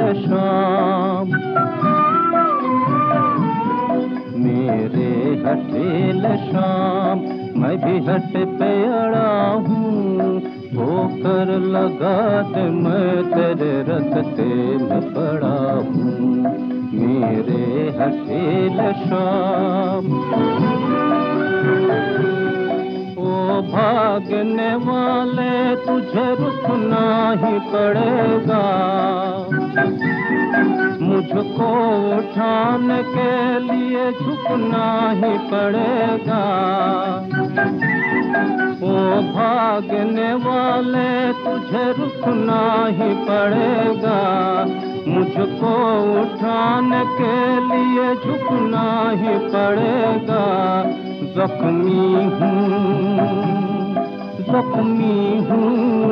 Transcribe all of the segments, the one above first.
शाम। मेरे हठील शाम, मैं भी हट पे अड़ा हूँ, ठोकर लगा दे मैं तेरे रस्ते में पड़ा हूँ। मेरे हठील शाम। ओ भागने वाले तुझे रुकना ही पड़ेगा, मुझको उठाने के लिए झुकना ही पड़ेगा। ओ भागने वाले तुझे रुकना ही पड़ेगा, मुझको उठाने के लिए झुकना ही पड़ेगा। जख्मी हूँ, जख्मी हूँ,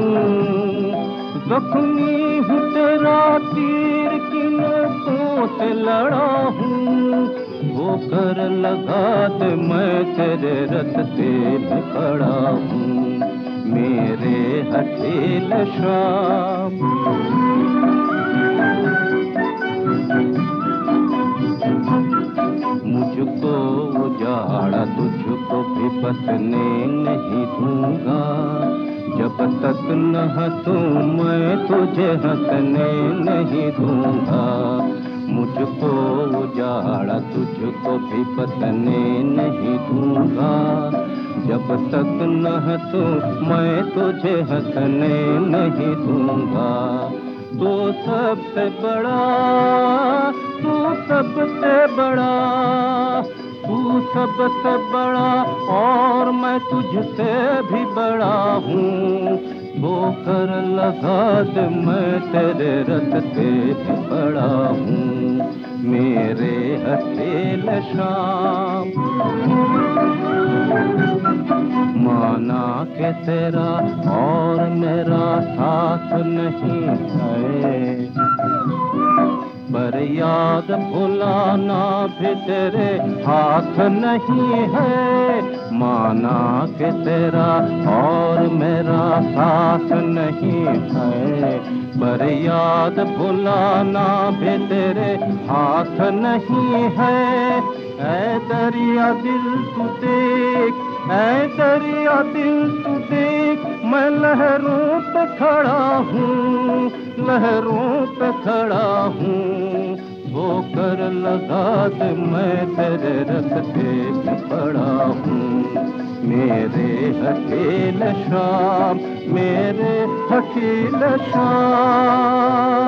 जख्मी हूँ, तेरा तीर की नोकों से लड़ा हूँ, ठोकर लगा दे मैं तेरे रस्ते में खड़ा हूँ। मेरे हठील शाम। मुझको उजाड़ा तुझको भी बसने नहीं दूंगा, जब तक न हंसूं मैं तुझे हंसने नहीं दूंगा। मुझको उजाड़ा तुझको भी बसने नहीं दूंगा, जब तक न हंसूं मैं तुझे हंसने नहीं दूंगा। तू सबसे बड़ा, तू सबसे बड़ा, तू सबसे बड़ा और मैं तुझसे भी बड़ा हूँ। ठोकर लगा दे मैं तेरे रस्ते पे पड़ा हूँ। मेरे हठील शाम। माना के तेरा और मेरा साथ नहीं है, पर याद भुलाना भी तेरे हाथ नहीं है। माना कि तेरा और मेरा साथ नहीं है, पर याद भुलाना भी तेरे हाथ नहीं है। ऐ दरिया दिल तू देख, ऐ दरिया दिल तू देख, मैं लहरों पे खड़ा हूँ, लहरों पे खड़ा हूँ। ठोकर लगा दे मैं तेरे रस्ते पे पड़ा हूँ। मेरे हठील शाम, मेरे हठील शाम।